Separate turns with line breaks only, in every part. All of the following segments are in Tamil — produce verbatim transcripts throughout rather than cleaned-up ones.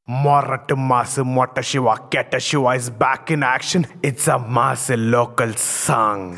Morat Mass Mota Shiva Keta Shiva is back in action. It's a mass local song.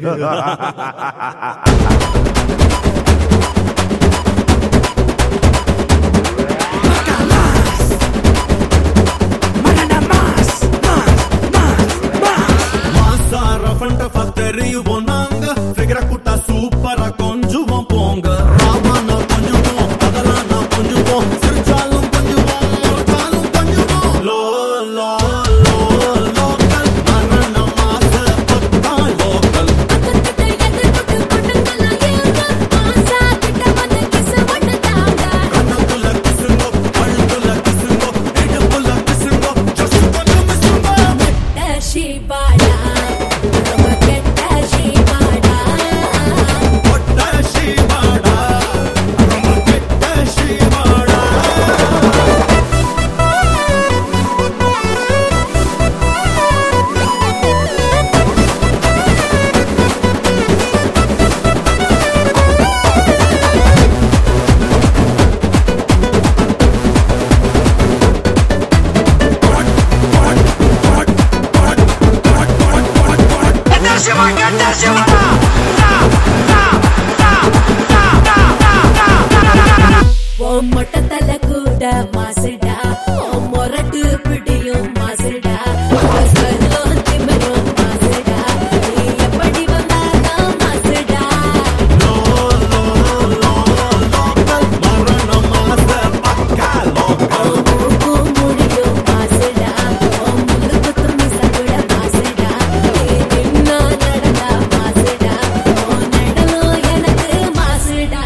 மொட்டத்தல கூட மாசுடா மொரட்டு பிடியும் மாசுடா திமரும் மாசுடா நீ எப்படி வந்தாலும் மாசுடா முடியும் மாசுடா முழுக்கு துணி சகுட மாசுடா நின்னா நடந்தா மாசுடா நடலும் எனக்கு மாசுடா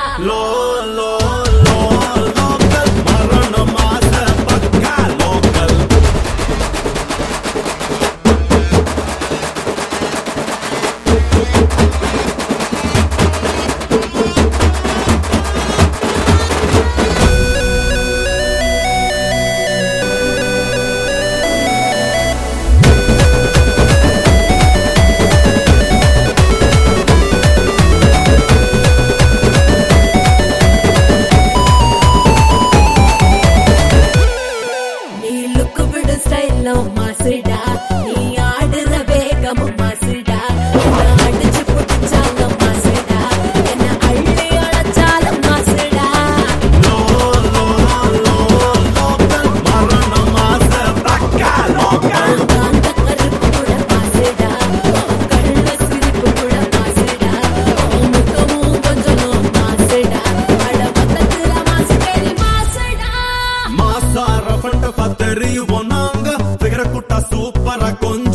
மாசுடா நீ ஆடுற வேகமும் மாசுடா என்ன அடிச்சு புடிச்சாலும் மாசுடா என்ன அள்ளி அழைச்சாலும் மாசுடா காந்த கருப்பு கூட மாசுடா கள்ள சிரிப்பு கூட மாசுடா முகமும் கொஞ்சமும் மாசுடா அட பக்கத்துல மாசு பேரி மாசுடா
மாசார ஃபண்ட பத்தறியுவோம் நாங்க குட்டா சூப்பரா கொஞ்சம்